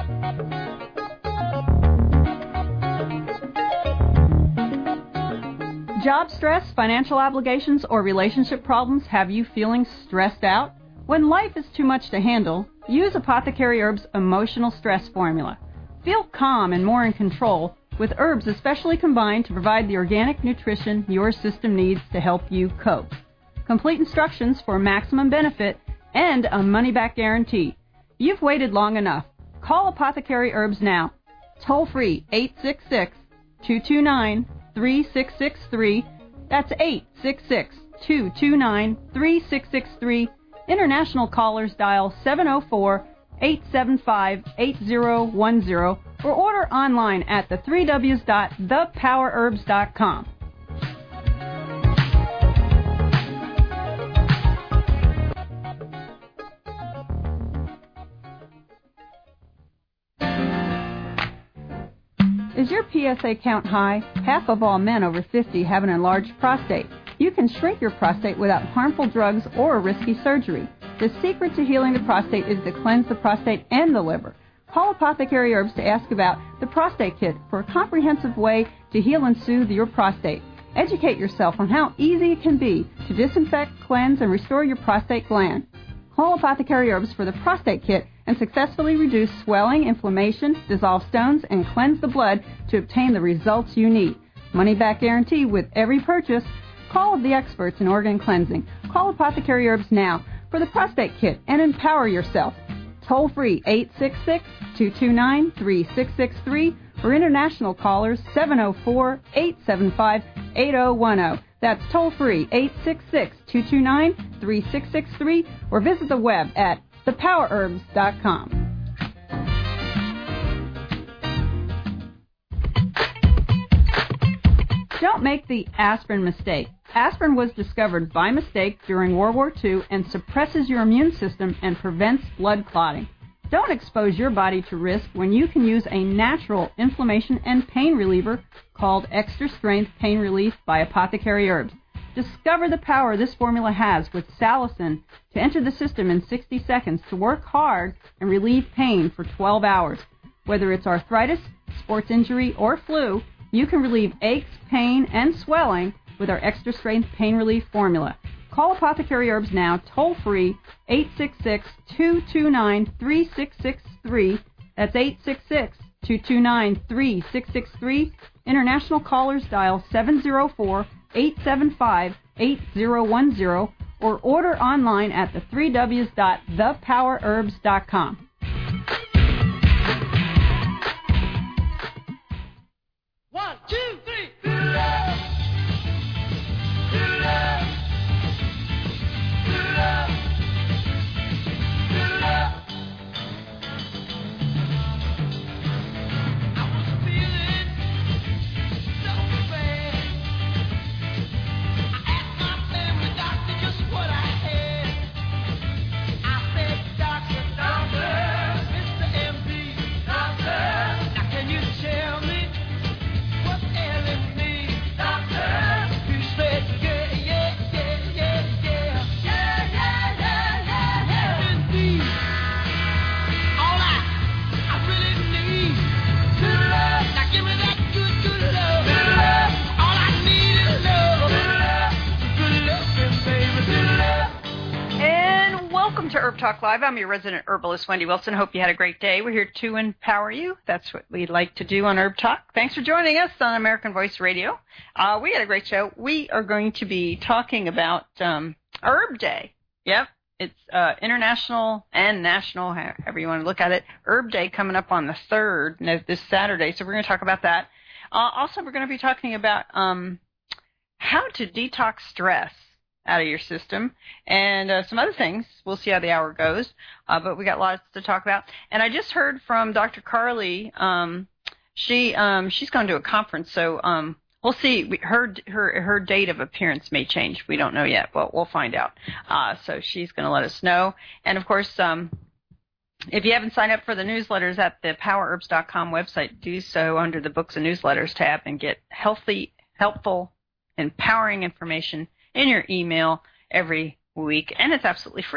Job stress, financial obligations, or relationship problems have you feeling stressed out? When life is too much to handle, use Apothecary Herbs' Emotional Stress Formula. Feel calm and more in control with herbs especially combined to provide the organic nutrition your system needs to help you cope. Complete instructions for maximum benefit and a money-back guarantee. You've waited long enough. Call Apothecary Herbs now. Toll free 866-229-3663. That's 866-229-3663. International callers dial 704-875-8010 or order online at the3ws.thepowerherbs.com. Is your PSA count high? Half of all men over 50 have an enlarged prostate. You can shrink your prostate without harmful drugs or risky surgery. The secret to healing the prostate is to cleanse the prostate and the liver. Call Apothecary Herbs to ask about the Prostate Kit for a comprehensive way to heal and soothe your prostate. Educate yourself on how easy it can be to disinfect, cleanse, and restore your prostate gland. Call Apothecary Herbs for the Prostate Kit and successfully reduce swelling, inflammation, dissolve stones, and cleanse the blood to obtain the results you need. Money-back guarantee with every purchase. Call the experts in organ cleansing. Call Apothecary Herbs now for the Prostate Kit and empower yourself. Toll free 866-229-3663 or international callers 704-875-8010. That's toll free 866-229-3663 or visit the web at thepowerherbs.com. Don't make the aspirin mistake. Aspirin was discovered by mistake during World War II and suppresses your immune system and prevents blood clotting. Don't expose your body to risk when you can use a natural inflammation and pain reliever called Extra Strength Pain Relief by Apothecary Herbs. Discover the power this formula has with salicin to enter the system in 60 seconds to work hard and relieve pain for 12 hours. Whether it's arthritis, sports injury, or flu, you can relieve aches, pain, and swelling with our Extra Strength Pain Relief formula. Call Apothecary Herbs now, toll free, 866-229-3663. That's 866-229-3663. International callers dial 704-875-8010 or order online at the3ws.thepowerherbs.com. One, two, three. To Herb Talk Live. I'm your resident herbalist, Wendy Wilson. Hope you had a great day. We're here to empower you. That's what we like to do on Herb Talk. Thanks for joining us on American Voice Radio. We had a great show. We are going to be talking about Herb Day. Yep, it's international and national, however you want to look at it. Herb Day coming up on the 3rd, this Saturday. So we're going to talk about that. Also, we're going to be talking about how to detox stress out of your system, and some other things. We'll see how the hour goes, but we got lots to talk about. And I just heard from Dr. Carly. She's going to a conference, so we'll see. Her date of appearance may change. We don't know yet, but we'll find out. So she's going to let us know. And of course, if you haven't signed up for the newsletters at the powerherbs.com website, do so under the Books and Newsletters tab and get helpful, empowering information in your email every week, and it's absolutely free.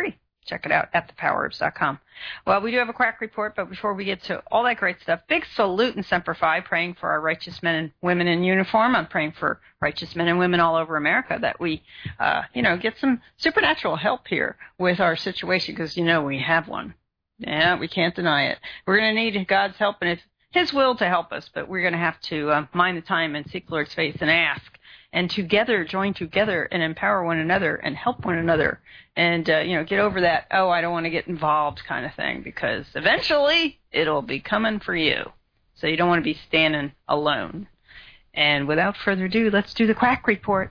check it out at thepowerherbs.com. Well, we do have a quack report, but before we get to all that great stuff, big salute and Semper Fi, praying for our righteous men and women in uniform. I'm praying for righteous men and women all over America that we, get some supernatural help here with our situation, because, we have one. Yeah, we can't deny it. We're going to need God's help and His will to help us, but we're going to have to mind the time and seek the Lord's face and ask, and together, join together and empower one another and help one another, and, get over that, I don't want to get involved kind of thing, because eventually it'll be coming for you. So you don't want to be standing alone. And without further ado, let's do the quack report.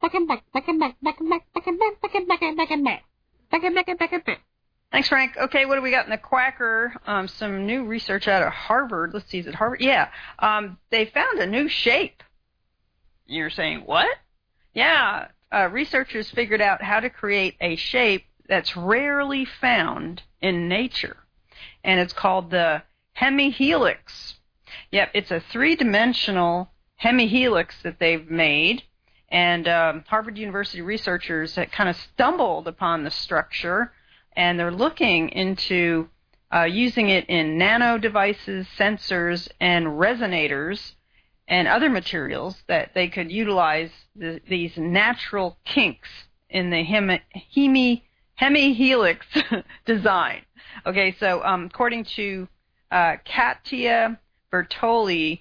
Thanks, Frank. Okay, what do we got in the quacker? Some new research out of Harvard. Let's see, is it Harvard? Yeah. They found a new shape. You're saying, what? Yeah. Researchers figured out how to create a shape that's rarely found in nature. And it's called the hemihelix. Yep, it's a three-dimensional hemihelix that they've made. And Harvard University researchers had kind of stumbled upon the structure, and they're looking into using it in nano devices, sensors, and resonators, and other materials that they could utilize these natural kinks in the hemihelix design. Okay, so according to Katia Bertolli,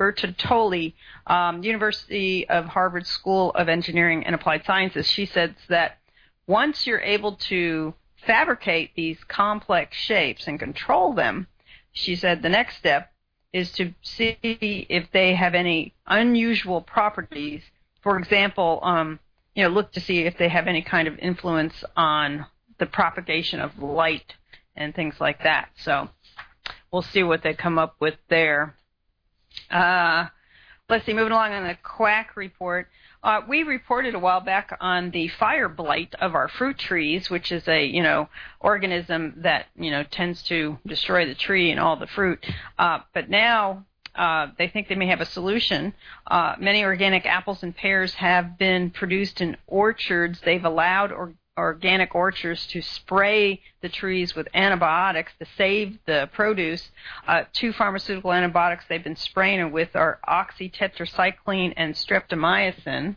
University of Harvard School of Engineering and Applied Sciences, she says that once you're able to fabricate these complex shapes and control them, she said the next step is to see if they have any unusual properties. For example, look to see if they have any kind of influence on the propagation of light and things like that. So we'll see what they come up with there. Let's see, moving along on the quack report. We reported a while back on the fire blight of our fruit trees, which is a, organism that, tends to destroy the tree and all the fruit. But now they think they may have a solution. Many organic apples and pears have been produced in orchards. They've allowed organic orchards to spray the trees with antibiotics to save the produce. 2 pharmaceutical antibiotics they've been spraying it with are oxytetracycline and streptomycin.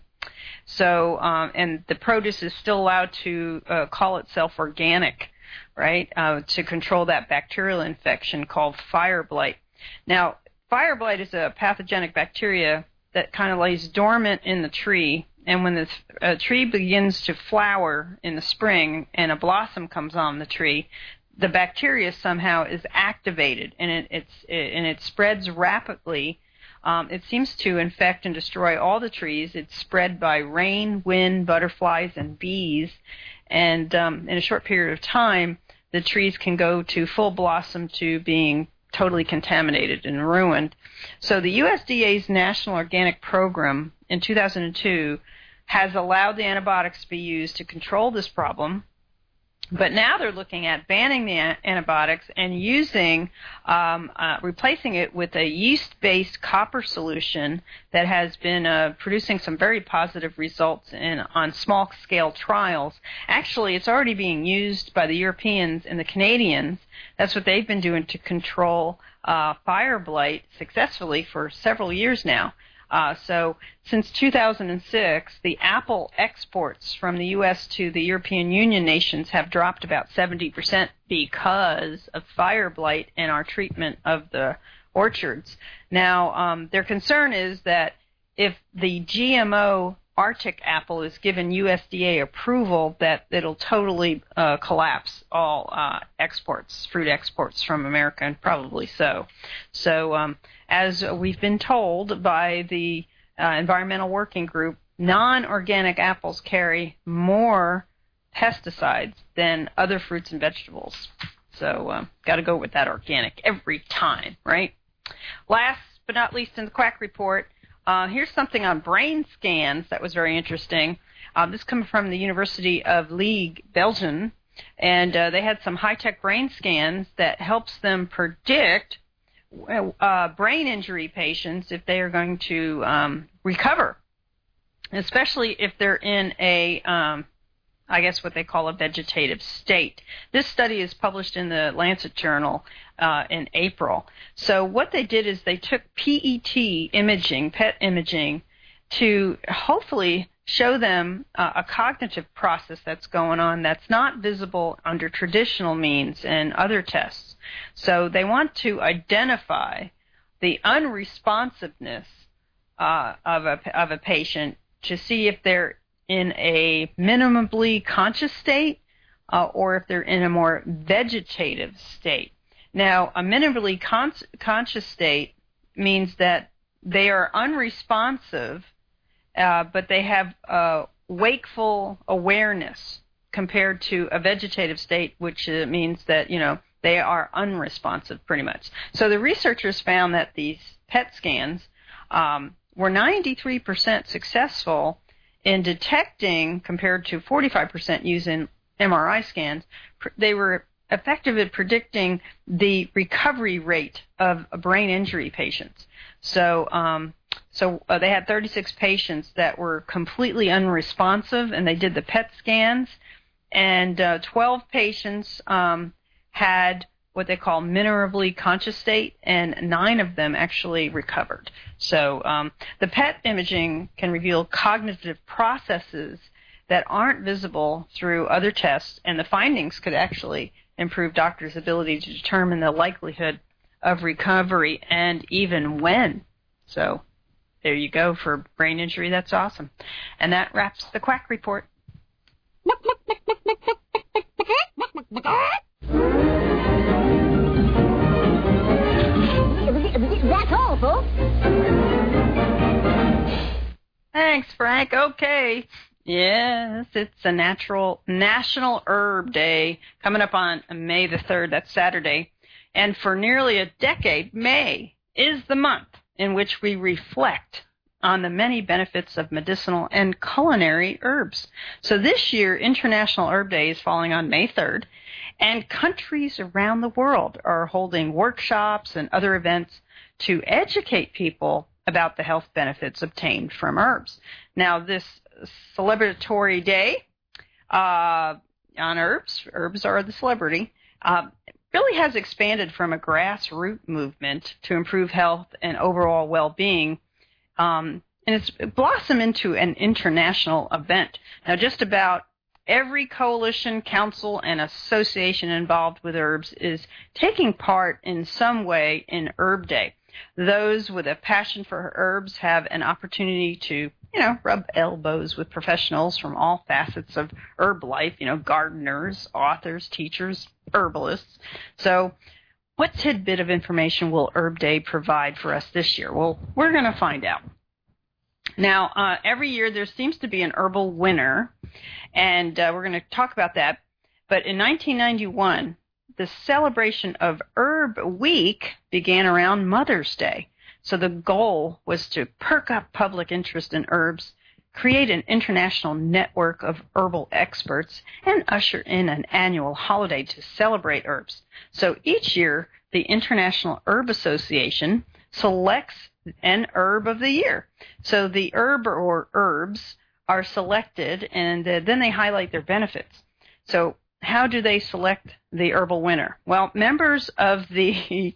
So, and the produce is still allowed to call itself organic, right, to control that bacterial infection called fire blight. Now, fire blight is a pathogenic bacteria that kind of lays dormant in the tree, and when the tree begins to flower in the spring and a blossom comes on the tree, the bacteria somehow is activated, and it spreads rapidly. It seems to infect and destroy all the trees. It's spread by rain, wind, butterflies, and bees. And in a short period of time, the trees can go to full blossom to being totally contaminated and ruined. So the USDA's National Organic Program in 2002 has allowed the antibiotics to be used to control this problem. But now they're looking at banning the antibiotics and using, replacing it with a yeast-based copper solution that has been producing some very positive results on small-scale trials. Actually, it's already being used by the Europeans and the Canadians. That's what they've been doing to control fire blight successfully for several years now. So since 2006, the apple exports from the U.S. to the European Union nations have dropped about 70% because of fire blight and our treatment of the orchards. Now, their concern is that if the GMO Arctic apple is given USDA approval, that it'll totally collapse all exports, fruit exports from America, and probably so. So as we've been told by the Environmental Working Group, non-organic apples carry more pesticides than other fruits and vegetables. So got to go with that organic every time, right? Last but not least in the quack report, here's something on brain scans that was very interesting. This comes from the University of Liège, Belgium, and they had some high-tech brain scans that helps them predict brain injury patients if they are going to recover, especially if they're in a I guess what they call a vegetative state. This study is published in the Lancet Journal in April. So what they did is they took PET imaging, PET imaging, to hopefully show them a cognitive process that's going on that's not visible under traditional means and other tests. So they want to identify the unresponsiveness of a patient to see if they're in a minimally conscious state or if they're in a more vegetative state. Now, a minimally conscious state means that they are unresponsive, but they have wakeful awareness compared to a vegetative state, which means that, they are unresponsive pretty much. So the researchers found that these PET scans were 93% successful in detecting, compared to 45% using MRI scans. They were effective at predicting the recovery rate of brain injury patients. So they had 36 patients that were completely unresponsive, and they did the PET scans, and 12 patients had what they call minimally conscious state, and 9 of them actually recovered. So the PET imaging can reveal cognitive processes that aren't visible through other tests, and the findings could actually improve doctors' ability to determine the likelihood of recovery and even when. So there you go for brain injury. That's awesome. And that wraps the Quack Report. That's all, folks. Thanks, Frank. Okay. Yes, it's a National Herb Day coming up on May the 3rd. That's Saturday. And for nearly a decade, May is the month in which we reflect on the many benefits of medicinal and culinary herbs. So this year, International Herb Day is falling on May 3rd, and countries around the world are holding workshops and other events to educate people about the health benefits obtained from herbs. Now, this celebratory day on herbs are the celebrity, really has expanded from a grassroots movement to improve health and overall well-being, and it's blossomed into an international event. Now, just about every coalition, council, and association involved with herbs is taking part in some way in Herb Day. Those with a passion for herbs have an opportunity to, rub elbows with professionals from all facets of herb life, gardeners, authors, teachers, herbalists. So what tidbit of information will Herb Day provide for us this year? Well, we're going to find out. Now, every year there seems to be an herbal winner, and we're going to talk about that. But in 1991, the celebration of Herb Week began around Mother's Day. So the goal was to perk up public interest in herbs, create an international network of herbal experts, and usher in an annual holiday to celebrate herbs. So each year, the International Herb Association selects an herb of the year. So the herb or herbs are selected, and then they highlight their benefits. So how do they select the herbal winner? Well, members of the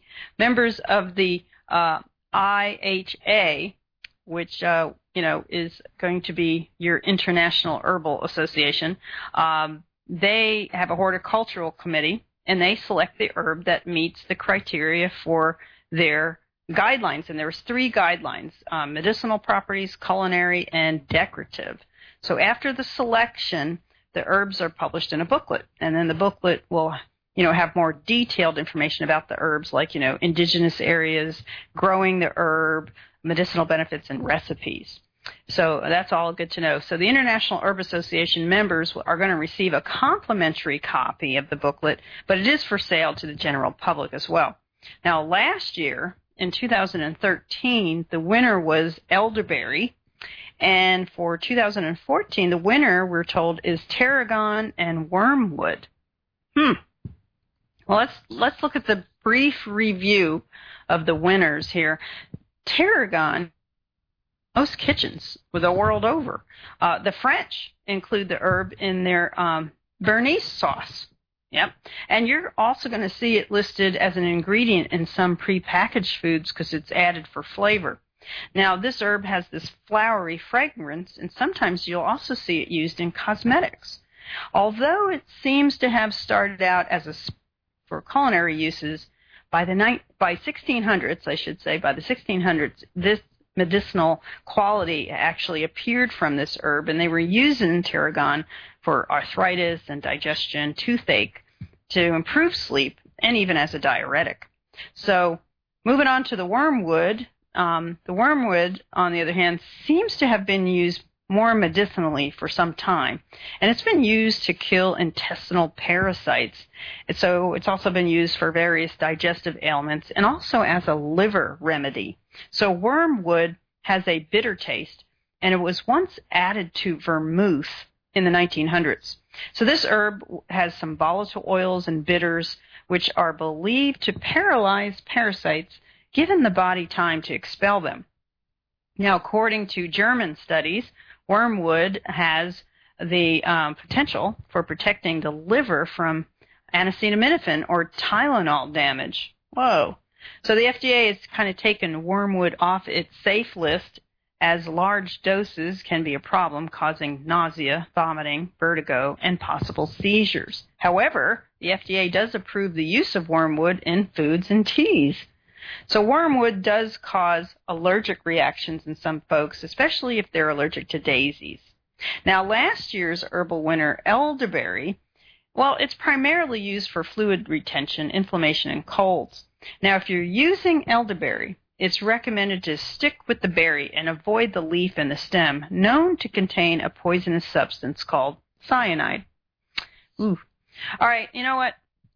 IHA, which is going to be your International Herbal Association, they have a horticultural committee, and they select the herb that meets the criteria for their guidelines. And there's 3 guidelines: medicinal properties, culinary, and decorative. So after the selection, the herbs are published in a booklet, and then the booklet will have more detailed information about the herbs, like, indigenous areas, growing the herb, medicinal benefits, and recipes. So that's all good to know. So the International Herb Association members are going to receive a complimentary copy of the booklet, but it is for sale to the general public as well. Now, last year, in 2013, the winner was elderberry, and for 2014, the winner, we're told, is tarragon and wormwood. Well, let's look at the brief review of the winners here. Tarragon most kitchens the world over. The French include the herb in their Béarnaise sauce. Yep. And you're also going to see it listed as an ingredient in some prepackaged foods because it's added for flavor. Now, this herb has this flowery fragrance, and sometimes you'll also see it used in cosmetics. Although it seems to have started out as for culinary uses, by 1600s, I should say, by the 1600s, this medicinal quality actually appeared from this herb, and they were using in tarragon for arthritis and digestion, toothache, to improve sleep, and even as a diuretic. So moving on to the wormwood, the wormwood, on the other hand, seems to have been used more medicinally for some time, and it's been used to kill intestinal parasites. And so it's also been used for various digestive ailments and also as a liver remedy. So wormwood has a bitter taste, and it was once added to vermouth in the 1900s. So this herb has some volatile oils and bitters, which are believed to paralyze parasites, giving the body time to expel them. Now, according to German studies, wormwood has the potential for protecting the liver from acetaminophen or Tylenol damage. Whoa. So the FDA has kind of taken wormwood off its safe list, as large doses can be a problem, causing nausea, vomiting, vertigo, and possible seizures. However, the FDA does approve the use of wormwood in foods and teas. So wormwood does cause allergic reactions in some folks, especially if they're allergic to daisies. Now, last year's herbal winner, elderberry, well, it's primarily used for fluid retention, inflammation, and colds. Now, if you're using elderberry, it's recommended to stick with the berry and avoid the leaf and the stem, known to contain a poisonous substance called cyanide. Ooh. All right, you know what?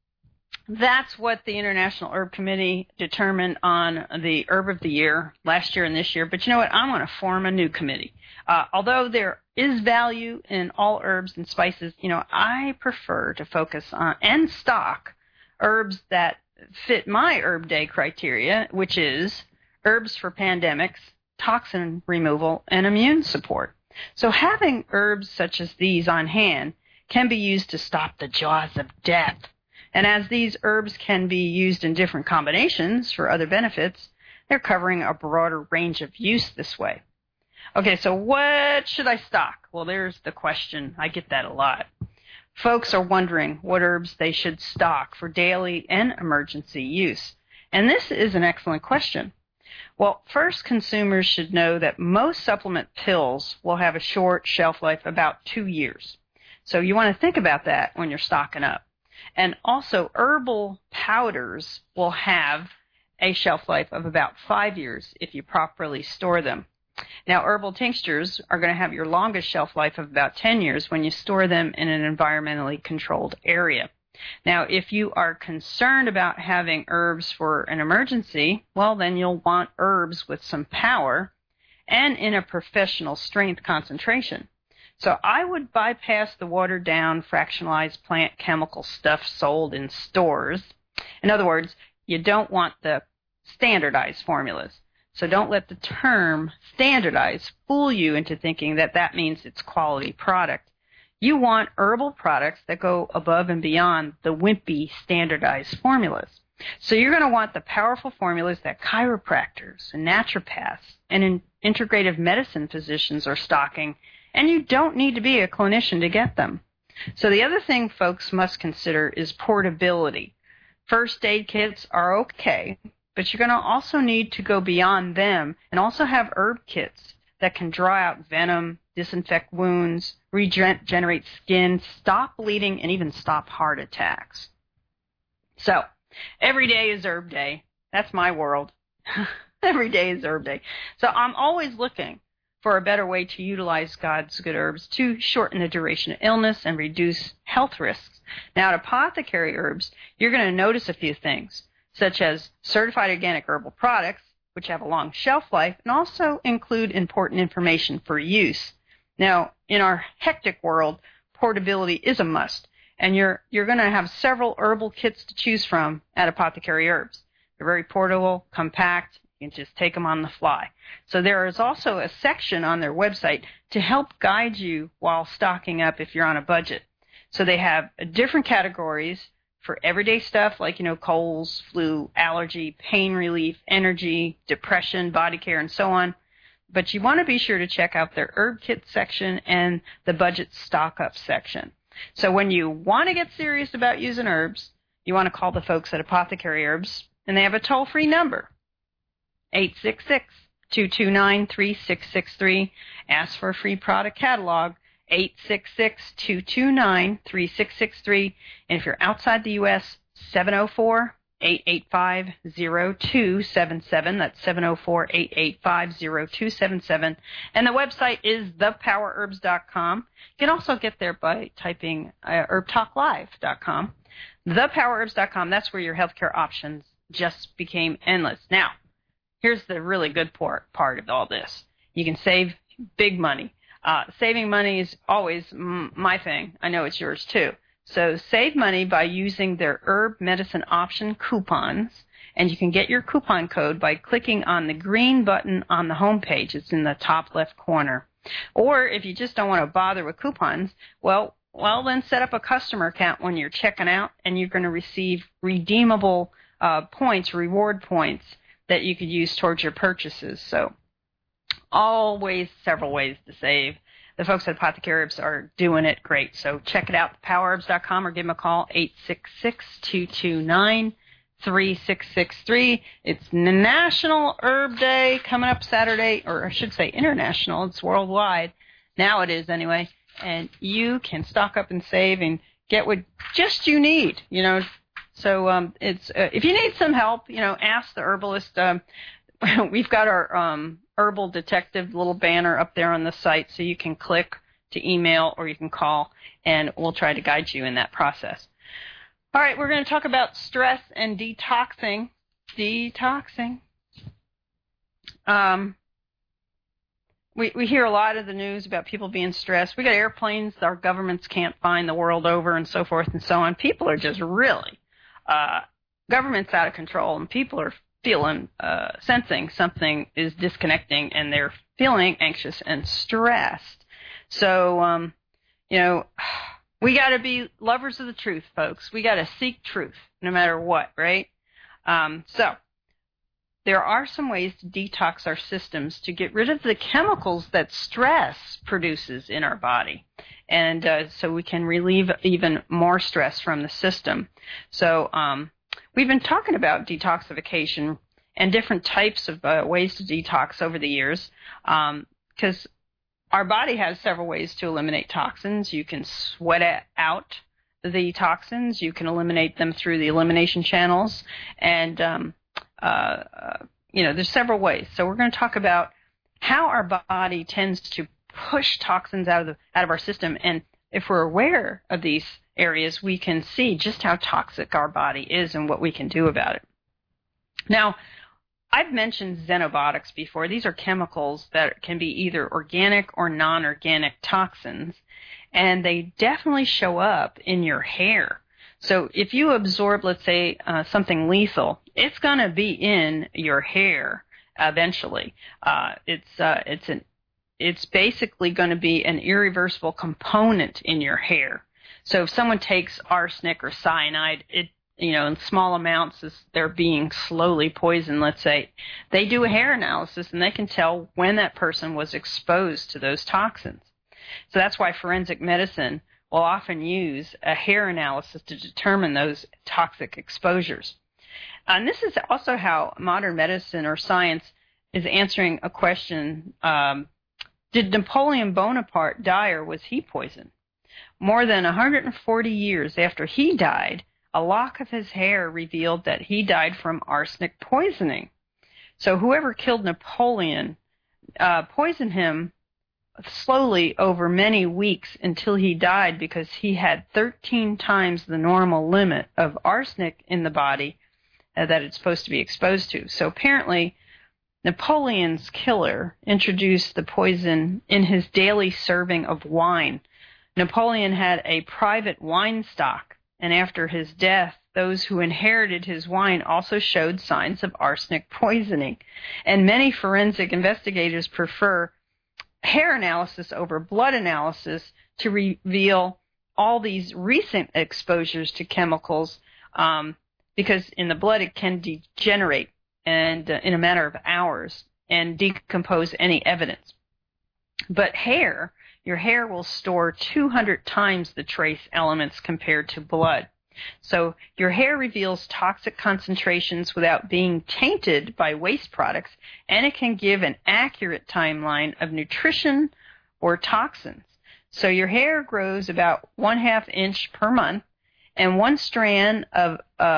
That's what the International Herb Committee determined on the Herb of the Year last year and this year. But you know what? I'm going to form a new committee. Although there is value in all herbs and spices, I prefer to focus on and stock herbs that fit my Herb Day criteria, which is herbs for pandemics, toxin removal, and immune support. So having herbs such as these on hand can be used to stop the jaws of death. And as these herbs can be used in different combinations for other benefits, they're covering a broader range of use this way. Okay, so what should I stock? Well, there's the question. I get that a lot. Folks are wondering what herbs they should stock for daily and emergency use. And this is an excellent question. Well, first, consumers should know that most supplement pills will have a short shelf life, about 2 years. So you want to think about that when you're stocking up. And also, herbal powders will have a shelf life of about 5 years if you properly store them. Now, herbal tinctures are going to have your longest shelf life of about 10 years when you store them in an environmentally controlled area. Now, if you are concerned about having herbs for an emergency, well, then you'll want herbs with some power and in a professional strength concentration. So I would bypass the watered-down, fractionalized plant chemical stuff sold in stores. In other words, you don't want the standardized formulas. So don't let the term standardized fool you into thinking that that means it's quality product. You want herbal products that go above and beyond the wimpy standardized formulas. So you're going to want the powerful formulas that chiropractors and naturopaths and integrative medicine physicians are stocking, and you don't need to be a clinician to get them. So the other thing folks must consider is portability. First aid kits are okay, but you're going to also need to go beyond them and also have herb kits that can draw out venom, disinfect wounds, regenerate skin, stop bleeding, and even stop heart attacks. So, every day is Herb Day. That's my world. Every day is Herb Day. So I'm always looking for a better way to utilize God's good herbs to shorten the duration of illness and reduce health risks. Now, at Apothecary Herbs, you're going to notice a few things, such as certified organic herbal products, which have a long shelf life, and also include important information for use. Now, in our hectic world, portability is a must, and you're going to have several herbal kits to choose from at Apothecary Herbs. They're very portable, compact, You can just take them on the fly. So there is also a section on their website to help guide you while stocking up if you're on a budget. So they have different categories for everyday stuff like, colds, flu, allergy, pain relief, energy, depression, body care, and so on. But you want to be sure to check out their herb kit section and the budget stock up section. So when you want to get serious about using herbs, you want to call the folks at Apothecary Herbs, and they have a toll-free number, 866-229-3663. Ask for a free product catalog, 866-229-3663. And if you're outside the U.S., 704-885-0277. That's 704-885-0277. And the website is thepowerherbs.com. You can also get there by typing herbtalklive.com. Thepowerherbs.com, that's where your healthcare options just became endless. Now, here's the really good part of all this. You can save big money. Saving money is always my thing. I know it's yours too. So save money by using their herb medicine option coupons, and you can get your coupon code by clicking on the green button on the home page. It's in the top left corner. Or if you just don't want to bother with coupons, well, then set up a customer account when you're checking out, and you're going to receive redeemable points, reward points that you could use towards your purchases. So always several ways to save. The folks at Apothecary Herbs are doing it great. So check it out, powerherbs.com, or give them a call, 866-229-3663. It's National Herb Day coming up Saturday, or I should say international. It's worldwide. Now it is anyway. And you can stock up and save and get what just you need, So it's if you need some help, ask the herbalist. We've got our Herbal Detective little banner up there on the site, so you can click to email or you can call, and we'll try to guide you in that process. All right, we're going to talk about stress and detoxing. We hear a lot of the news about people being stressed. We got airplanes our governments can't find the world over and so forth and so on. People are just really, government's out of control, and people are feeling, sensing something is disconnecting, and they're feeling anxious and stressed. So, we got to be lovers of the truth, folks. We got to seek truth no matter what, right? So there are some ways to detox our systems to get rid of the chemicals that stress produces in our body. And so we can relieve even more stress from the system. So we've been talking about detoxification and different types of ways to detox over the years, because our body has several ways to eliminate toxins. You can sweat out the toxins. You can eliminate them through the elimination channels. And, there's several ways. So we're going to talk about how our body tends to push toxins out of our system. And if we're aware of these areas, we can see just how toxic our body is and what we can do about it. Now, I've mentioned xenobiotics before. These are chemicals that can be either organic or non-organic toxins, and they definitely show up in your hair. So if you absorb, let's say, something lethal, it's going to be in your hair eventually. It's basically going to be an irreversible component in your hair. So if someone takes arsenic or cyanide, in small amounts as they're being slowly poisoned, let's say, they do a hair analysis and they can tell when that person was exposed to those toxins. So that's why forensic medicine will often use a hair analysis to determine those toxic exposures. And this is also how modern medicine or science is answering a question, did Napoleon Bonaparte die or was he poisoned? More than 140 years after he died, a lock of his hair revealed that he died from arsenic poisoning. So whoever killed Napoleon poisoned him slowly over many weeks until he died because he had 13 times the normal limit of arsenic in the body that it's supposed to be exposed to. So apparently Napoleon's killer introduced the poison in his daily serving of wine. Napoleon had a private wine stock, and after his death, those who inherited his wine also showed signs of arsenic poisoning. And many forensic investigators prefer hair analysis over blood analysis to reveal all these recent exposures to chemicals, because in the blood it can degenerate and in a matter of hours and decompose any evidence. But your hair will store 200 times the trace elements compared to blood. So your hair reveals toxic concentrations without being tainted by waste products, and it can give an accurate timeline of nutrition or toxins. So your hair grows about 1/2 inch per month, and one strand of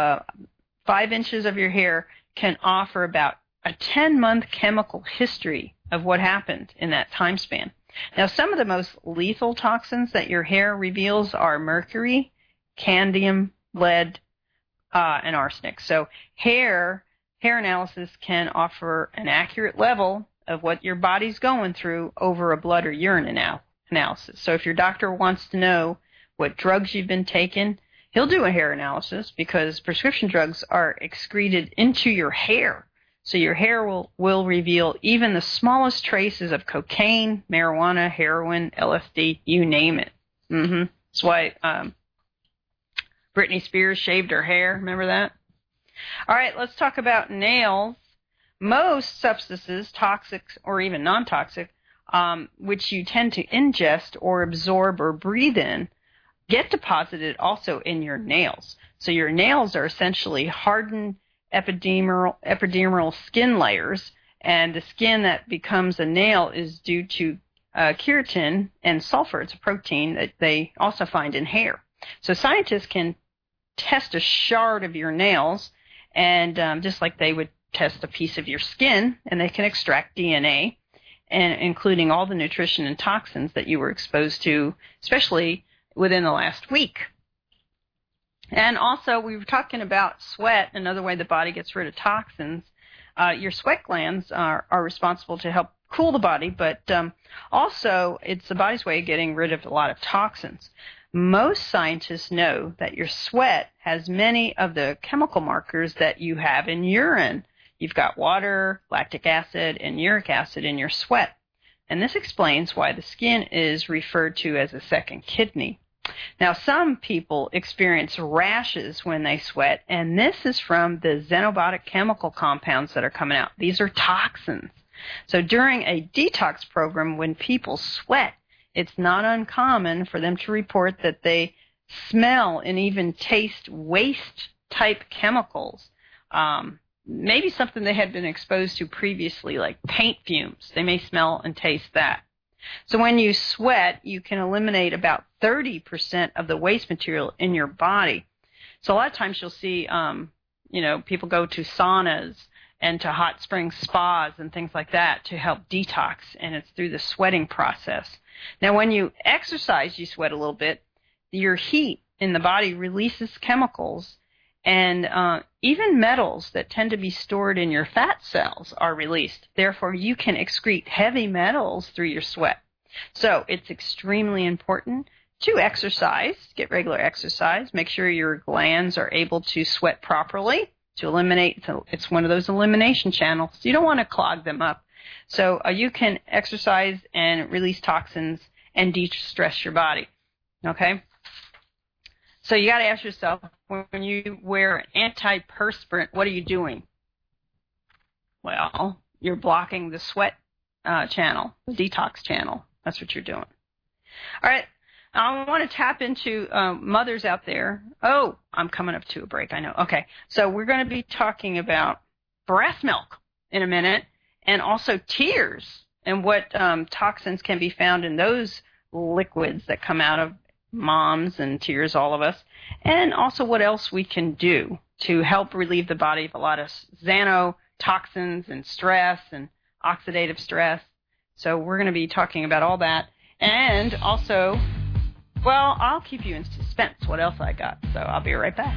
5 inches of your hair can offer about a 10-month chemical history of what happened in that time span. Now, some of the most lethal toxins that your hair reveals are mercury, cadmium, lead, and arsenic. So hair analysis can offer an accurate level of what your body's going through over a blood or urine analysis. So if your doctor wants to know what drugs you've been taking, he'll do a hair analysis because prescription drugs are excreted into your hair. So your hair will reveal even the smallest traces of cocaine, marijuana, heroin, LSD, you name it. That's why Britney Spears shaved her hair. Remember that? All right, let's talk about nails. Most substances, toxic or even non-toxic, which you tend to ingest or absorb or breathe in, get deposited also in your nails. So your nails are essentially hardened epidermal skin layers, and the skin that becomes a nail is due to keratin and sulfur. It's a protein that they also find in hair. So scientists can test a shard of your nails, and just like they would test a piece of your skin, and they can extract DNA, and including all the nutrition and toxins that you were exposed to, especially within the last week. And also, we were talking about sweat, another way the body gets rid of toxins. Your sweat glands are responsible to help cool the body, but also it's the body's way of getting rid of a lot of toxins. Most scientists know that your sweat has many of the chemical markers that you have in urine. You've got water, lactic acid, and uric acid in your sweat. And this explains why the skin is referred to as a second kidney. Now, some people experience rashes when they sweat, and this is from the xenobiotic chemical compounds that are coming out. These are toxins. So during a detox program, when people sweat, it's not uncommon for them to report that they smell and even taste waste-type chemicals. Maybe something they had been exposed to previously, like paint fumes. They may smell and taste that. So when you sweat, you can eliminate about 30% of the waste material in your body. So a lot of times you'll see, people go to saunas and to hot spring spas and things like that to help detox, and it's through the sweating process. Now, when you exercise, you sweat a little bit. Your heat in the body releases chemicals, and even metals that tend to be stored in your fat cells are released. Therefore, you can excrete heavy metals through your sweat. So it's extremely important to exercise, get regular exercise, make sure your glands are able to sweat properly to eliminate. So it's one of those elimination channels. You don't want to clog them up. So you can exercise and release toxins and de-stress your body. Okay? So you got to ask yourself, when you wear antiperspirant, what are you doing? Well, you're blocking the sweat channel, the detox channel. That's what you're doing. All right. I want to tap into mothers out there. Oh, I'm coming up to a break, I know. Okay. So we're going to be talking about breast milk in a minute, and also tears and what toxins can be found in those liquids that come out of moms and tears, all of us, and also what else we can do to help relieve the body of a lot of xanotoxins and stress and oxidative stress. So we're going to be talking about all that. And also, well, I'll keep you in suspense what else I got. So I'll be right back.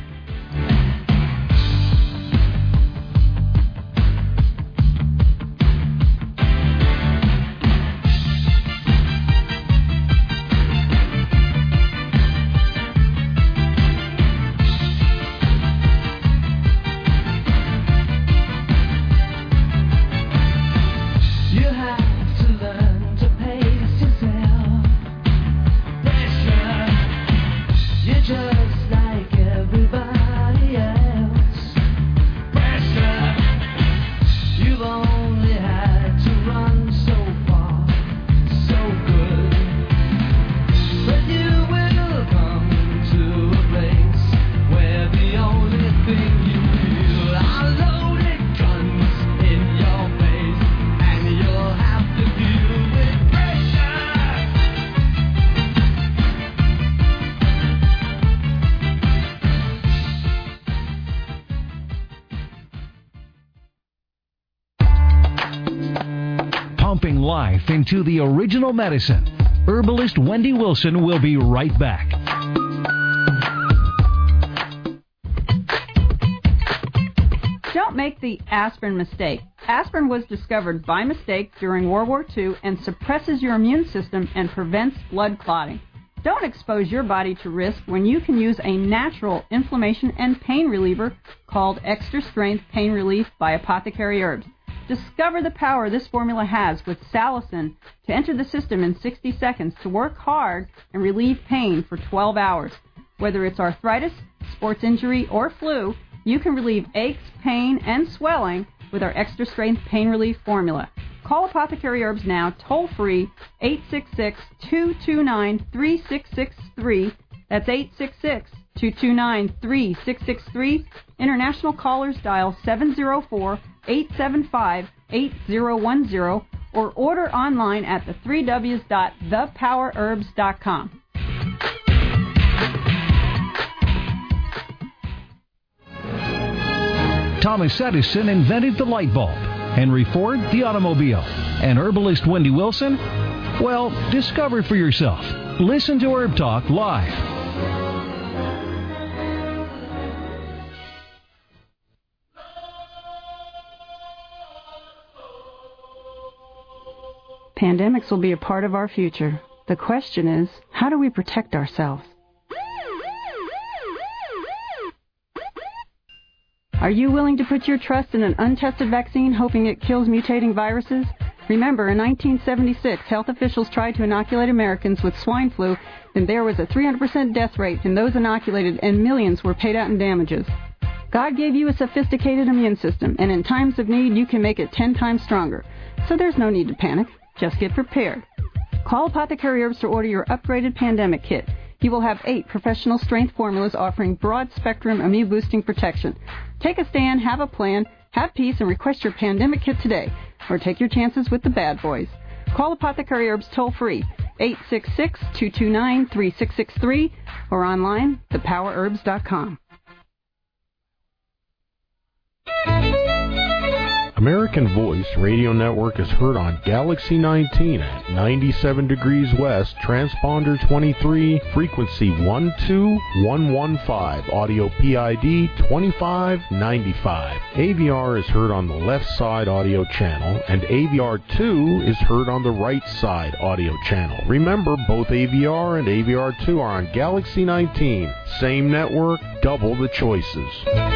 pumping life into the original medicine. Herbalist Wendy Wilson will be right back. Don't make the aspirin mistake. Aspirin was discovered by mistake during World War II and suppresses your immune system and prevents blood clotting. Don't expose your body to risk when you can use a natural inflammation and pain reliever called Extra Strength Pain Relief by Apothecary Herbs. Discover the power this formula has with salicin to enter the system in 60 seconds to work hard and relieve pain for 12 hours. Whether it's arthritis, sports injury, or flu, you can relieve aches, pain, and swelling with our Extra Strength Pain Relief formula. Call Apothecary Herbs now, toll-free, 866-229-3663. That's 866-229-3663. International callers dial 704-875-8010 or order online at the3ws.thepowerherbs.com. Thomas Edison invented the light bulb, Henry Ford the automobile, and herbalist Wendy Wilson, well, discover for yourself. Listen to Herb Talk live. Pandemics will be a part of our future. The question is, how do we protect ourselves? Are you willing to put your trust in an untested vaccine hoping it kills mutating viruses? Remember, in 1976, health officials tried to inoculate Americans with swine flu, and there was a 300% death rate in those inoculated, and millions were paid out in damages. God gave you a sophisticated immune system, and in times of need, you can make it 10 times stronger. So there's no need to panic. Just get prepared. Call Apothecary Herbs to order your upgraded pandemic kit. You will have 8 professional strength formulas offering broad-spectrum immune-boosting protection. Take a stand, have a plan, have peace, and request your pandemic kit today. Or take your chances with the bad boys. Call Apothecary Herbs toll-free, 866-229-3663, or online, thepowerherbs.com. American Voice Radio Network is heard on Galaxy 19 at 97 degrees west, transponder 23, frequency 12115, audio PID 2595. AVR is heard on the left side audio channel, and AVR2 is heard on the right side audio channel. Remember, both AVR and AVR2 are on Galaxy 19. Same network, double the choices.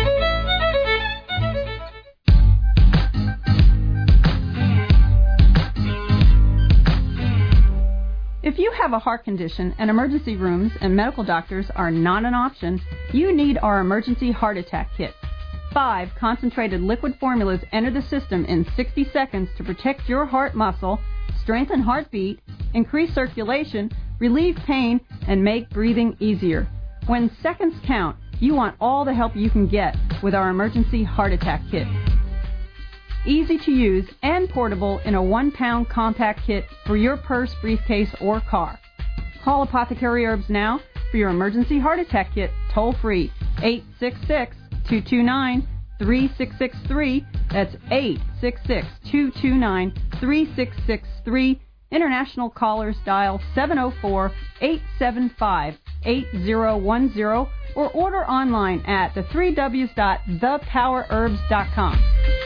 If you have a heart condition and emergency rooms and medical doctors are not an option, you need our emergency heart attack kit. 5 concentrated liquid formulas enter the system in 60 seconds to protect your heart muscle, strengthen heartbeat, increase circulation, relieve pain, and make breathing easier. When seconds count, you want all the help you can get with our emergency heart attack kit. Easy to use and portable in a 1-pound compact kit for your purse, briefcase, or car. Call Apothecary Herbs now for your emergency heart attack kit, toll-free, 866-229-3663. That's 866-229-3663. International callers dial 704-875-8010 or order online at the3ws.thepowerherbs.com.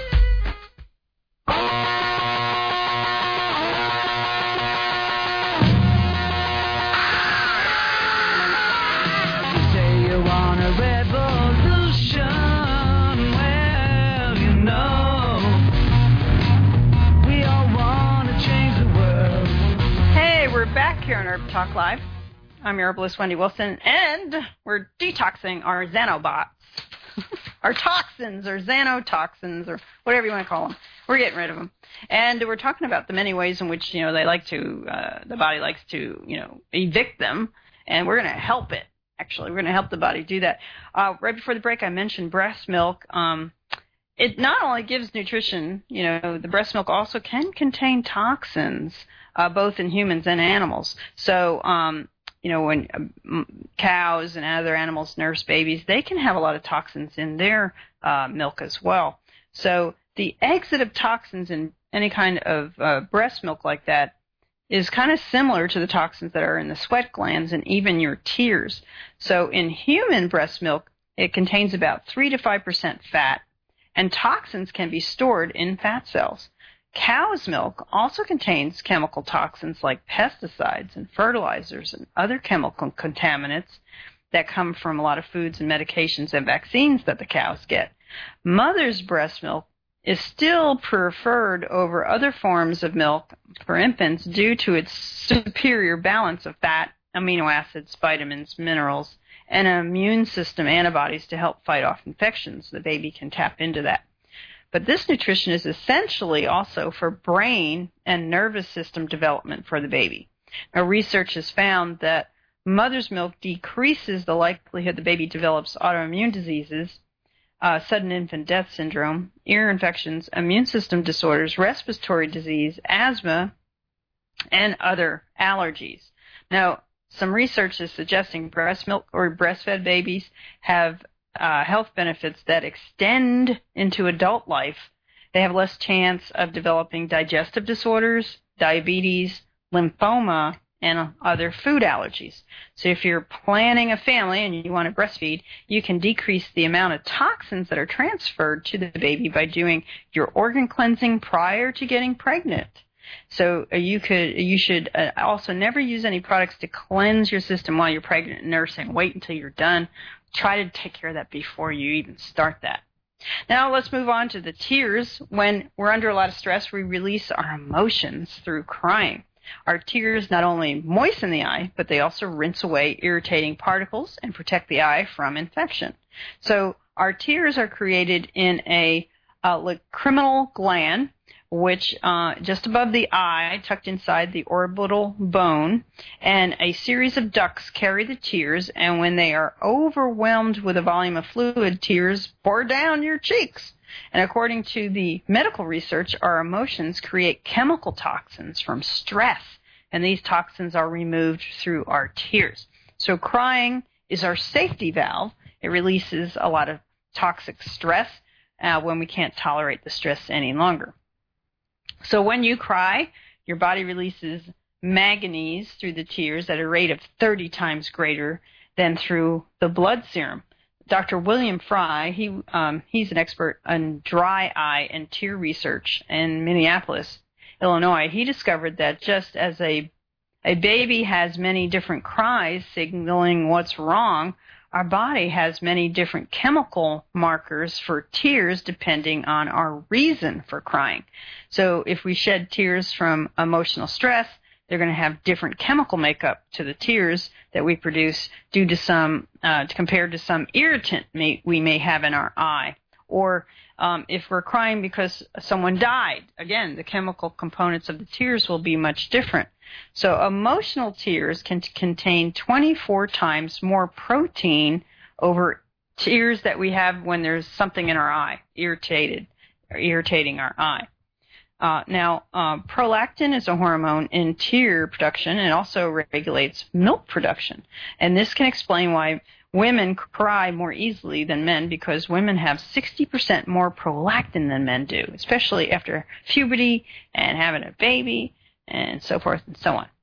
Here on Herb Talk Live. I'm your herbalist, Wendy Wilson, and we're detoxing our xanobots. Our toxins, or xanotoxins, or whatever you want to call them. We're getting rid of them. And we're talking about the many ways in which, they like to, the body likes to, evict them, and we're going to help it. Actually, we're going to help the body do that. Right before the break, I mentioned breast milk. It not only gives nutrition, the breast milk also can contain toxins, both in humans and animals. So, when cows and other animals nurse babies, they can have a lot of toxins in their milk as well. So the exit of toxins in any kind of breast milk like that is kind of similar to the toxins that are in the sweat glands and even your tears. So in human breast milk, it contains about 3 to 5% fat, and toxins can be stored in fat cells. Cow's milk also contains chemical toxins like pesticides and fertilizers and other chemical contaminants that come from a lot of foods and medications and vaccines that the cows get. Mother's breast milk is still preferred over other forms of milk for infants due to its superior balance of fat, amino acids, vitamins, minerals, and immune system antibodies to help fight off infections. The baby can tap into that. But this nutrition is essentially also for brain and nervous system development for the baby. Now, research has found that mother's milk decreases the likelihood the baby develops autoimmune diseases, sudden infant death syndrome, ear infections, immune system disorders, respiratory disease, asthma, and other allergies. Now, some research is suggesting breast milk or breastfed babies have health benefits that extend into adult life. They have less chance of developing digestive disorders, diabetes, lymphoma, and other food allergies. So if you're planning a family and you want to breastfeed, you can decrease the amount of toxins that are transferred to the baby by doing your organ cleansing prior to getting pregnant. So you should also never use any products to cleanse your system while you're pregnant and nursing. Wait until you're done. Try to take care of that before you even start that. Now let's move on to the tears. When we're under a lot of stress, we release our emotions through crying. Our tears not only moisten the eye, but they also rinse away irritating particles and protect the eye from infection. So our tears are created in a lacrimal gland, which just above the eye, tucked inside the orbital bone, and a series of ducts carry the tears, and when they are overwhelmed with a volume of fluid, tears pour down your cheeks. And according to the medical research, our emotions create chemical toxins from stress, and these toxins are removed through our tears. So crying is our safety valve. It releases a lot of toxic stress when we can't tolerate the stress any longer. So when you cry, your body releases manganese through the tears at a rate of 30 times greater than through the blood serum. Dr. William Fry, he's an expert on dry eye and tear research in Minneapolis, Illinois. He discovered that just as a baby has many different cries signaling what's wrong, our body has many different chemical markers for tears depending on our reason for crying. So if we shed tears from emotional stress, they're going to have different chemical makeup to the tears that we produce due to some, compared to some irritant we may have in our eye. Or if we're crying because someone died, again, the chemical components of the tears will be much different. So emotional tears can contain 24 times more protein over tears that we have when there's something in our eye, irritating our eye. Now, prolactin is a hormone in tear production and also regulates milk production. And this can explain why women cry more easily than men, because women have 60% more prolactin than men do, especially after puberty and having a baby and so forth and so on.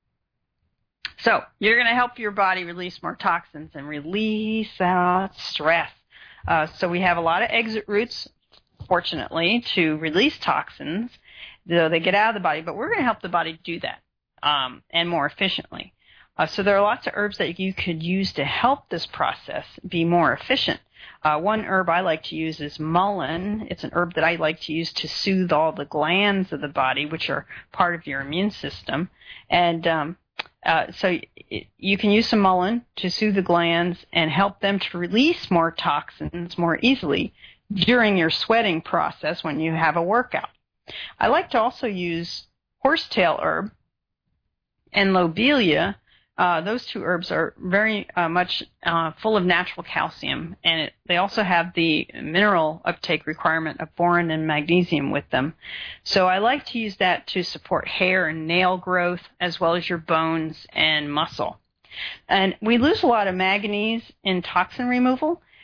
So you're going to help your body release more toxins and release out stress. So we have a lot of exit routes, fortunately, to release toxins. They get out of the body, but we're going to help the body do that and more efficiently. So there are lots of herbs that you could use to help this process be more efficient. One herb I like to use is mullein. It's an herb that I like to use to soothe all the glands of the body, which are part of your immune system. And so you can use some mullein to soothe the glands and help them to release more toxins more easily during your sweating process when you have a workout. I like to also use horsetail herb and lobelia. Those two herbs are very much full of natural calcium, and they also have the mineral uptake requirement of boron and magnesium with them. So I like to use that to support hair and nail growth as well as your bones and muscle. And we lose a lot of manganese in toxin removal,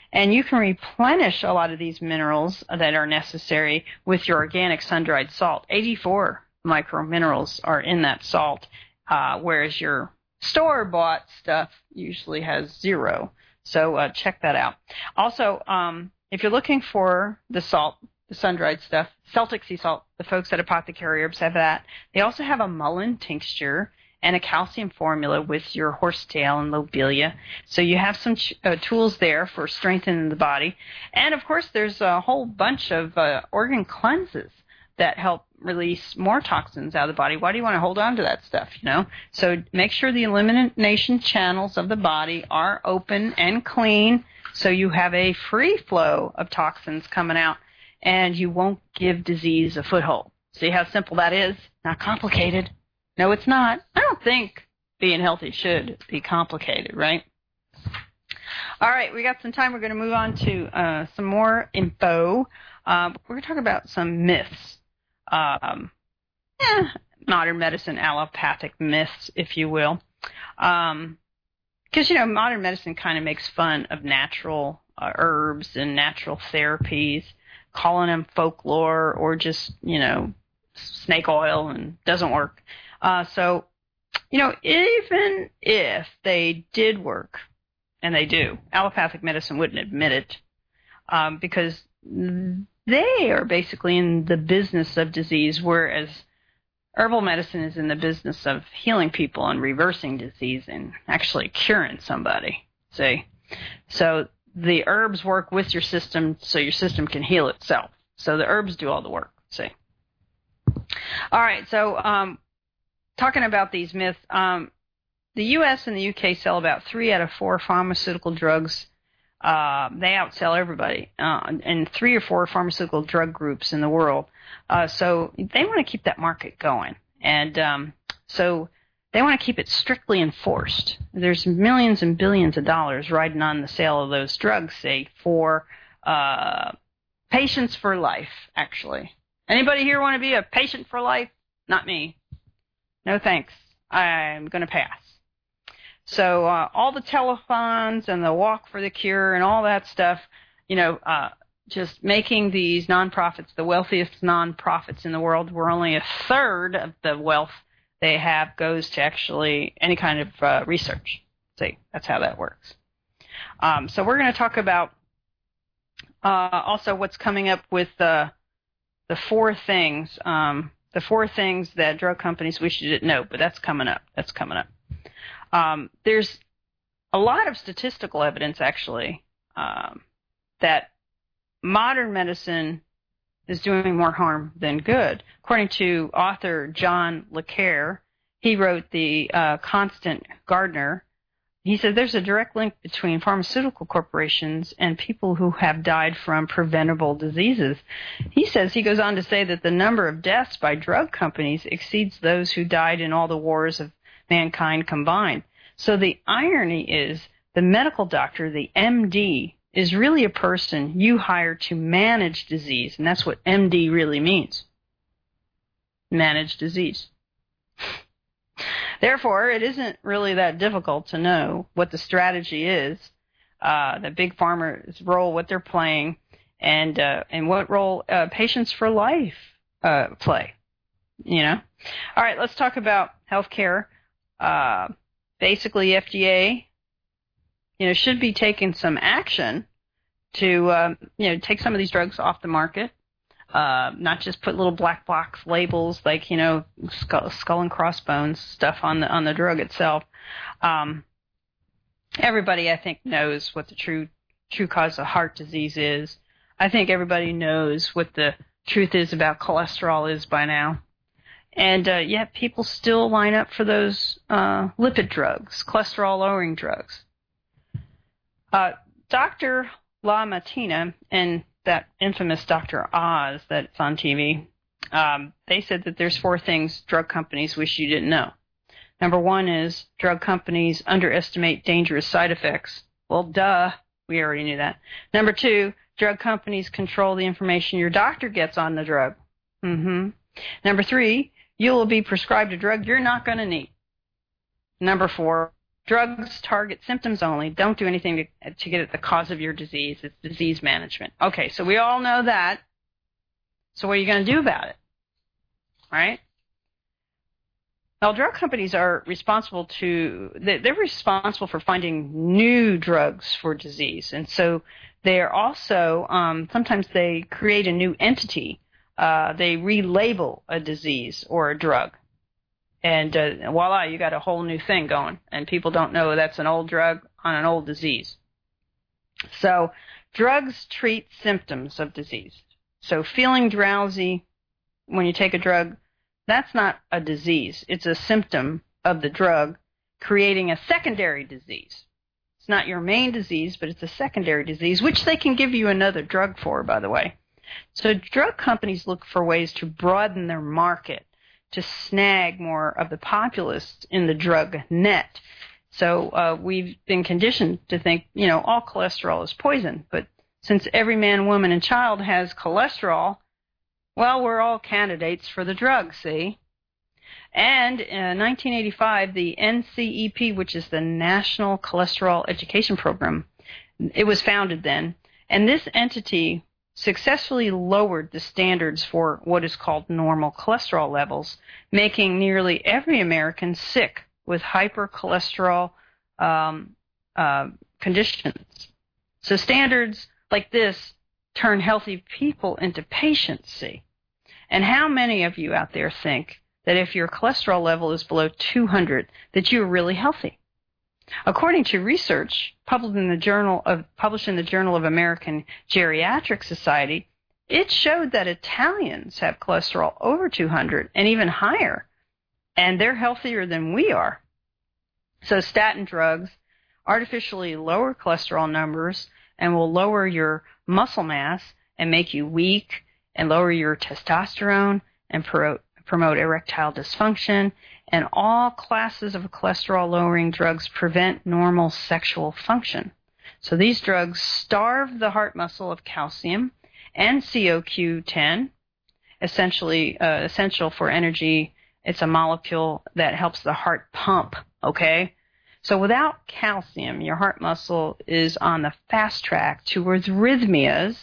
And you can replenish a lot of these minerals that are necessary with your organic sun-dried salt. 84 microminerals are in that salt, whereas your store-bought stuff usually has 0. So check that out. Also, if you're looking for the salt, the sun-dried stuff, Celtic sea salt, the folks at Apothecary Herbs have that. They also have a mullein tincture and a calcium formula with your horsetail and lobelia. So you have some tools there for strengthening the body. And, of course, there's a whole bunch of organ cleanses that help release more toxins out of the body. Why do you want to hold on to that stuff, you know? So make sure the elimination channels of the body are open and clean so you have a free flow of toxins coming out and you won't give disease a foothold. See how simple that is? Not complicated. No, it's not. I don't think being healthy should be complicated, right? All right, we got some time. We're going to move on to some more info. We're going to talk about some myths. Modern medicine, allopathic myths, if you will. Because, you know, modern medicine kind of makes fun of natural herbs and natural therapies, calling them folklore or just, you know, snake oil and doesn't work. So, you know, even if they did work, and they do, allopathic medicine wouldn't admit it because they are basically in the business of disease, whereas herbal medicine is in the business of healing people and reversing disease and actually curing somebody. See? So the herbs work with your system so your system can heal itself. So the herbs do all the work. See? All right, so talking about these myths, the U.S. and the U.K. sell about 3 out of 4 pharmaceutical drugs. They outsell everybody, and 3 or 4 pharmaceutical drug groups in the world. So they want to keep that market going. And so they want to keep it strictly enforced. There's millions and billions of dollars riding on the sale of those drugs, say, for patients for life, actually. Anybody here want to be a patient for life? Not me. No thanks. I'm going to pass. So all the telethons and the Walk for the Cure and all that stuff, you know, just making these nonprofits the wealthiest nonprofits in the world, where only a third of the wealth they have goes to actually any kind of research. See, that's how that works. So we're going to talk about also what's coming up with the 4 things. The 4 things that drug companies wish you didn't know, but that's coming up. That's coming up. There's a lot of statistical evidence, actually, that modern medicine is doing more harm than good. According to author John Le Carre, he wrote The Constant Gardener. He said there's a direct link between pharmaceutical corporations and people who have died from preventable diseases. He goes on to say that the number of deaths by drug companies exceeds those who died in all the wars of mankind combined. So the irony is the medical doctor, the MD, is really a person you hire to manage disease, and that's what MD really means. Manage disease. Therefore, it isn't really that difficult to know what the strategy is, the big pharma's role, what they're playing, and what role patients for life play. You know. All right, let's talk about healthcare. Basically, FDA, you know, should be taking some action to take some of these drugs off the market. Not just put little black box labels like, you know, skull and crossbones stuff on the drug itself. Everybody, I think, knows what the true cause of heart disease is. I think everybody knows what the truth is about cholesterol is by now. And yet people still line up for those lipid drugs, cholesterol-lowering drugs. Dr. LaMattina and that infamous Dr. Oz that's on TV, they said that there's 4 things drug companies wish you didn't know. Number 1 is drug companies underestimate dangerous side effects. Well, duh, we already knew that. Number 2, drug companies control the information your doctor gets on the drug. Number 3, you will be prescribed a drug you're not going to need. Number 4, Drugs target symptoms only. Don't do anything to get at the cause of your disease. It's disease management. Okay, so we all know that. So what are you going to do about it? Right? Well, drug companies are responsible they're responsible for finding new drugs for disease. And so they are also, sometimes they create a new entity. They relabel a disease or a drug. And voila, you got a whole new thing going. And people don't know that's an old drug on an old disease. So drugs treat symptoms of disease. So feeling drowsy when you take a drug, that's not a disease. It's a symptom of the drug creating a secondary disease. It's not your main disease, but it's a secondary disease, which they can give you another drug for, by the way. So drug companies look for ways to broaden their market, to snag more of the populace in the drug net. So we've been conditioned to think, all cholesterol is poison. But since every man, woman, and child has cholesterol, well, we're all candidates for the drug, see? And in 1985, the NCEP, which is the National Cholesterol Education Program, it was founded then. And this entity successfully lowered the standards for what is called normal cholesterol levels, making nearly every American sick with hypercholesterol conditions. So standards like this turn healthy people into patients, see? And how many of you out there think that if your cholesterol level is below 200, that you're really healthy? According to research published in the Journal of American Geriatric Society, it showed that Italians have cholesterol over 200 and even higher, and they're healthier than we are. So statin drugs artificially lower cholesterol numbers and will lower your muscle mass and make you weak and lower your testosterone and promote erectile dysfunction. And all classes of cholesterol-lowering drugs prevent normal sexual function. So these drugs starve the heart muscle of calcium and CoQ10, essential for energy. It's a molecule that helps the heart pump, okay? So without calcium, your heart muscle is on the fast track towards arrhythmias,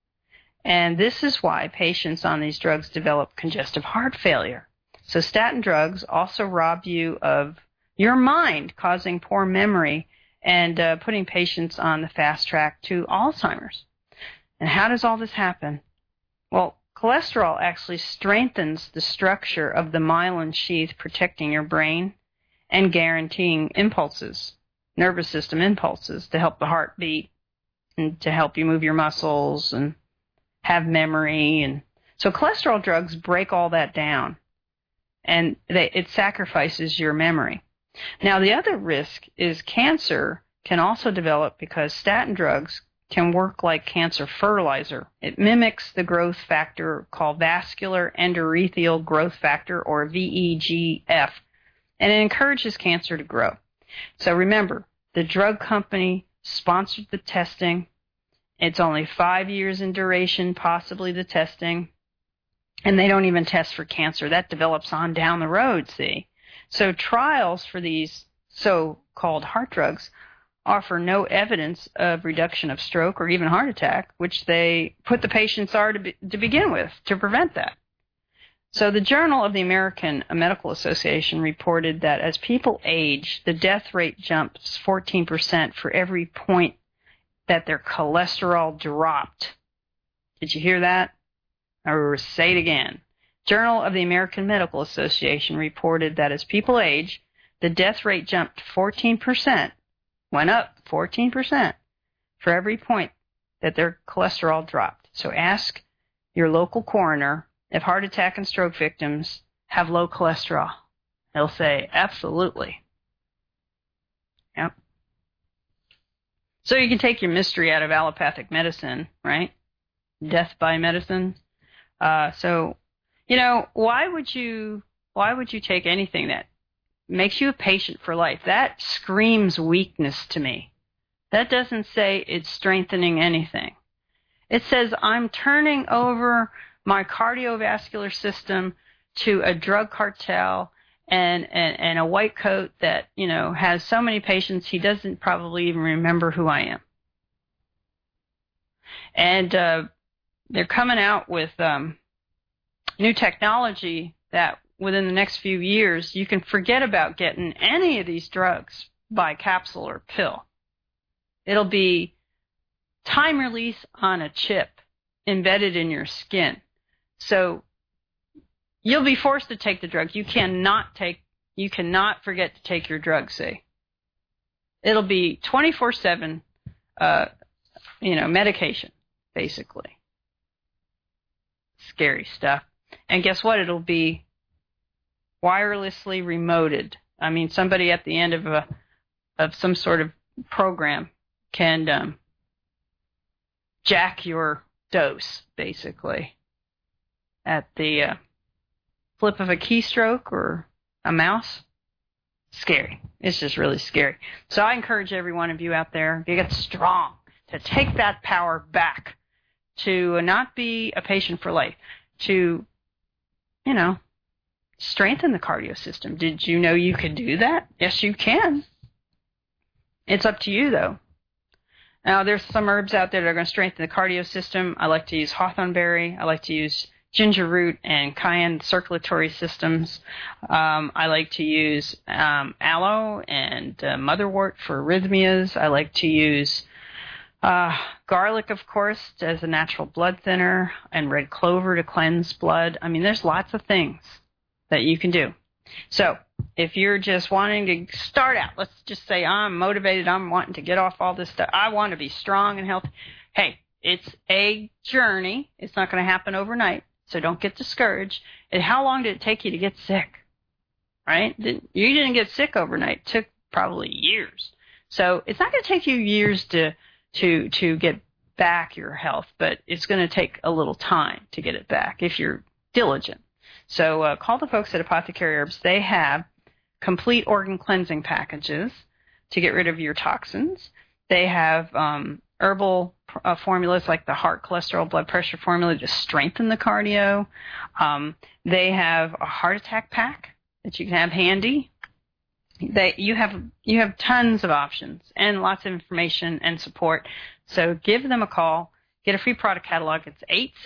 and this is why patients on these drugs develop congestive heart failure. So statin drugs also rob you of your mind, causing poor memory and putting patients on the fast track to Alzheimer's. And how does all this happen? Well, cholesterol actually strengthens the structure of the myelin sheath protecting your brain and guaranteeing impulses, nervous system impulses, to help the heart beat and to help you move your muscles and have memory. And so cholesterol drugs break all that down, and it sacrifices your memory. Now, the other risk is cancer can also develop because statin drugs can work like cancer fertilizer. It mimics the growth factor called vascular endothelial growth factor, or VEGF, and it encourages cancer to grow. So remember, the drug company sponsored the testing. It's only 5 years in duration, possibly the testing. And they don't even test for cancer. That develops on down the road, see? So trials for these so-called heart drugs offer no evidence of reduction of stroke or even heart attack, which they put the patients to begin with to prevent that. So the Journal of the American Medical Association reported that as people age, the death rate jumps 14% for every point that their cholesterol dropped. Did you hear that? Or say it again. Journal of the American Medical Association reported that as people age, the death rate jumped 14%, went up 14% for every point that their cholesterol dropped. So ask your local coroner if heart attack and stroke victims have low cholesterol. They'll say, absolutely. Yep. So you can take your mystery out of allopathic medicine, right? Death by medicine. So, why would you take anything that makes you a patient for life? That screams weakness to me. That doesn't say it's strengthening anything. It says I'm turning over my cardiovascular system to a drug cartel and a white coat that, has so many patients he doesn't probably even remember who I am. And they're coming out with new technology that within the next few years you can forget about getting any of these drugs by capsule or pill. It'll be time release on a chip embedded in your skin. So you'll be forced to take the drug. You cannot forget to take your drug, see. It'll be 24/7, medication, basically. Scary stuff. And guess what? It'll be wirelessly remoted. I mean, somebody at the end of some sort of program can jack your dose, basically, at the flip of a keystroke or a mouse. Scary. It's just really scary. So I encourage every one of you out there to get strong, to take that power back, to not be a patient for life, to, strengthen the cardio system. Did you know you could do that? Yes, you can. It's up to you, though. Now, there's some herbs out there that are going to strengthen the cardio system. I like to use hawthorn berry. I like to use ginger root and cayenne circulatory systems. I like to use aloe and motherwort for arrhythmias. I like to use garlic, of course, as a natural blood thinner, and red clover to cleanse blood. I mean, there's lots of things that you can do. So if you're just wanting to start out, let's just say I'm motivated, I'm wanting to get off all this stuff, I want to be strong and healthy. Hey, it's a journey. It's not going to happen overnight, so don't get discouraged. And how long did it take you to get sick? Right? You didn't get sick overnight. It took probably years. So it's not going to take you years to get back your health, but it's going to take a little time to get it back if you're diligent. So call the folks at Apothecary Herbs. They have complete organ cleansing packages to get rid of your toxins. They have herbal formulas like the heart, cholesterol, blood pressure formula to strengthen the cardio. They have a heart attack pack that you can have handy. You have tons of options and lots of information and support. So give them a call. Get a free product catalog. It's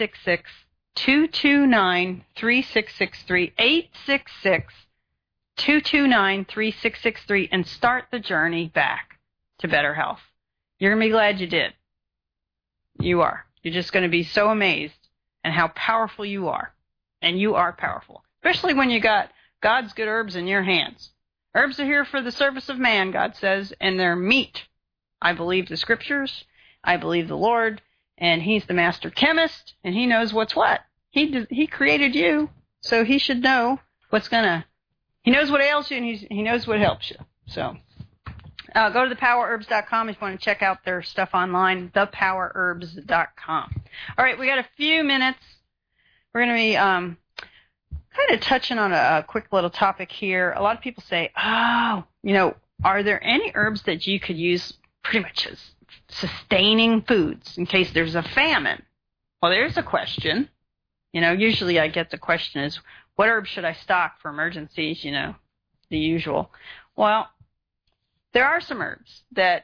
866-229-3663, 866-229-3663, and start the journey back to better health. You're going to be glad you did. You are. You're just going to be so amazed at how powerful you are. And you are powerful, especially when you got God's good herbs in your hands. Herbs are here for the service of man, God says, and they're meat. I believe the scriptures. I believe the Lord. And he's the master chemist, and he knows what's what. He created you, so he should know he knows what ails you, and he knows what helps you. So go to thepowerherbs.com if you want to check out their stuff online, thepowerherbs.com. All right, we got a few minutes. We're going to be kind of touching on a quick little topic here. A lot of people say, are there any herbs that you could use pretty much as sustaining foods in case there's a famine? Well, there's a question. Usually I get the question is, what herbs should I stock for emergencies? The usual. Well, there are some herbs that,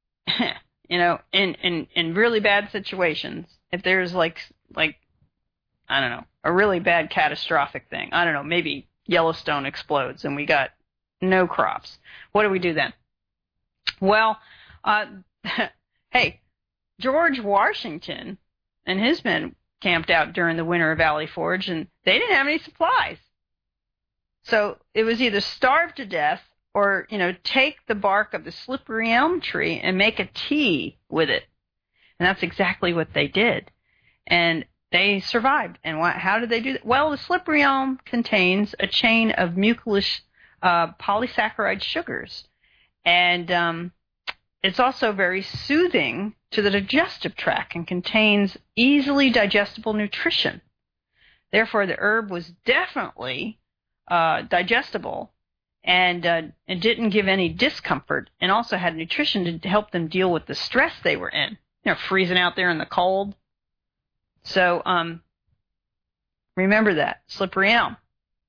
in really bad situations, if there's like, I don't know, a really bad catastrophic thing, I don't know, maybe Yellowstone explodes and we got no crops. What do we do then? Well, hey, George Washington and his men camped out during the winter of Valley Forge, and they didn't have any supplies. So it was either starve to death or, take the bark of the slippery elm tree and make a tea with it. And that's exactly what they did. And they survived. And how did they do that? Well, the slippery elm contains a chain of mucilage polysaccharide sugars. And it's also very soothing to the digestive tract and contains easily digestible nutrition. Therefore, the herb was definitely digestible and didn't give any discomfort, and also had nutrition to help them deal with the stress they were in. Freezing out there in the cold. So remember that, slippery elm.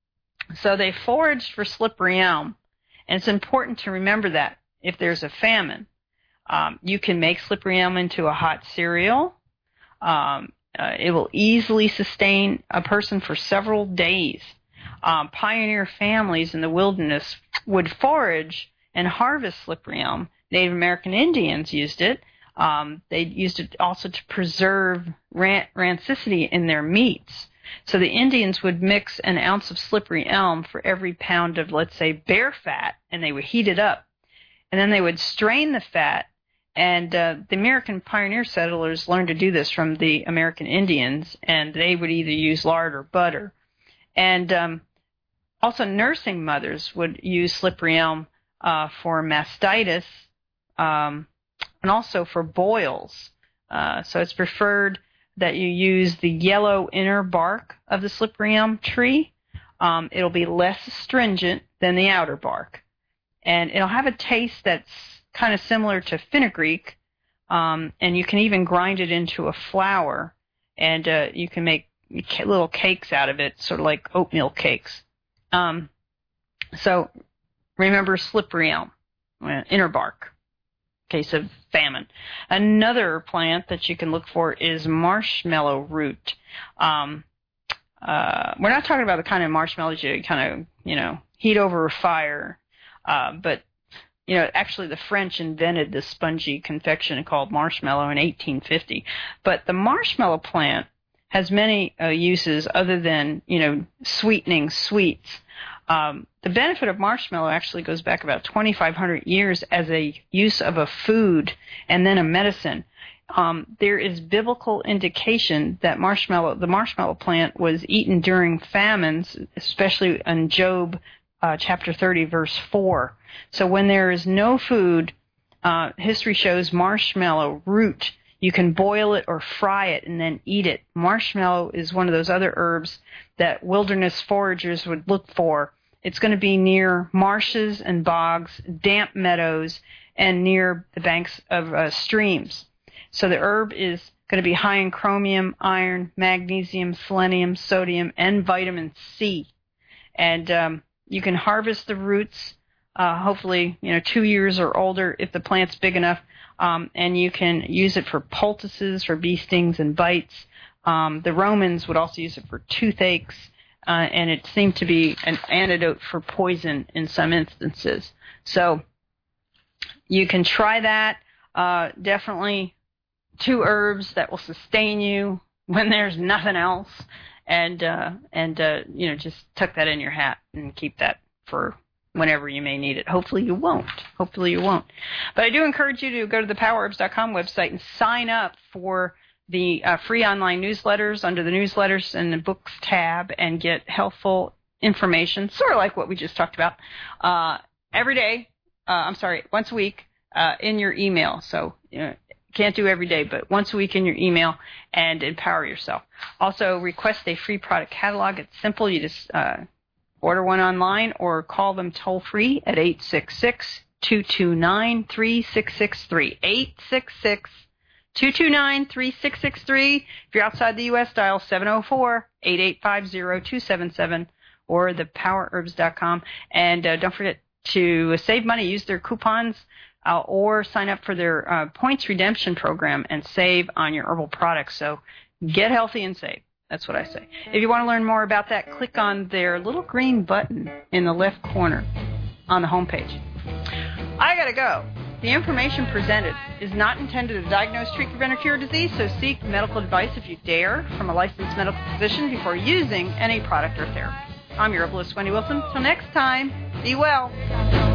So they foraged for slippery elm, and it's important to remember that if there's a famine, you can make slippery elm into a hot cereal. It will easily sustain a person for several days. Pioneer families in the wilderness would forage and harvest slippery elm. Native American Indians used it. They used it also to preserve rancidity in their meats. So the Indians would mix an ounce of slippery elm for every pound of, let's say, bear fat, and they would heat it up. And then they would strain the fat, and the American pioneer settlers learned to do this from the American Indians, and they would either use lard or butter. And also nursing mothers would use slippery elm for mastitis and also for boils. So it's preferred that you use the yellow inner bark of the slippery elm tree. It'll be less astringent than the outer bark. And it'll have a taste that's kind of similar to fenugreek, and you can even grind it into a flour, and you can make little cakes out of it, sort of like oatmeal cakes. So remember slippery elm, inner bark, in case of famine. Another plant that you can look for is marshmallow root. We're not talking about the kind of marshmallows you kind of, heat over a fire, but actually the French invented this spongy confection called marshmallow in 1850. But the marshmallow plant has many uses other than, sweetening sweets. The benefit of marshmallow actually goes back about 2,500 years as a use of a food and then a medicine. There is biblical indication that the marshmallow plant was eaten during famines, especially in Job chapter 30, verse 4. So when there is no food, history shows marshmallow root. You can boil it or fry it and then eat it. Marshmallow is one of those other herbs that wilderness foragers would look for. It's going to be near marshes and bogs, damp meadows, and near the banks of streams. So the herb is going to be high in chromium, iron, magnesium, selenium, sodium, and vitamin C. And you can harvest the roots, hopefully, 2 years or older if the plant's big enough. And you can use it for poultices, for bee stings and bites. The Romans would also use it for toothaches, and it seemed to be an antidote for poison in some instances. So you can try that. Definitely 2 herbs that will sustain you when there's nothing else, and just tuck that in your hat and keep that for whenever you may need it. Hopefully you won't. But I do encourage you to go to the powerherbs.com website and sign up for the free online newsletters under the newsletters and the books tab and get helpful information, sort of like what we just talked about, every day, once a week in your email. So can't do every day, but once a week in your email, and empower yourself. Also, request a free product catalog. It's simple. You just order one online or call them toll-free at 866-229-3663. 866-229-3663. If you're outside the U.S., dial 704-8850-277 or thepowerherbs.com. And don't forget to save money. Use their coupons or sign up for their points redemption program and save on your herbal products. So get healthy and save. That's what I say. If you want to learn more about that, click on their little green button in the left corner on the homepage. I got to go. The information presented is not intended to diagnose, treat, prevent, or cure disease, so seek medical advice if you dare from a licensed medical physician before using any product or therapy. I'm your herbalist, Wendy Wilson. Till next time, be well.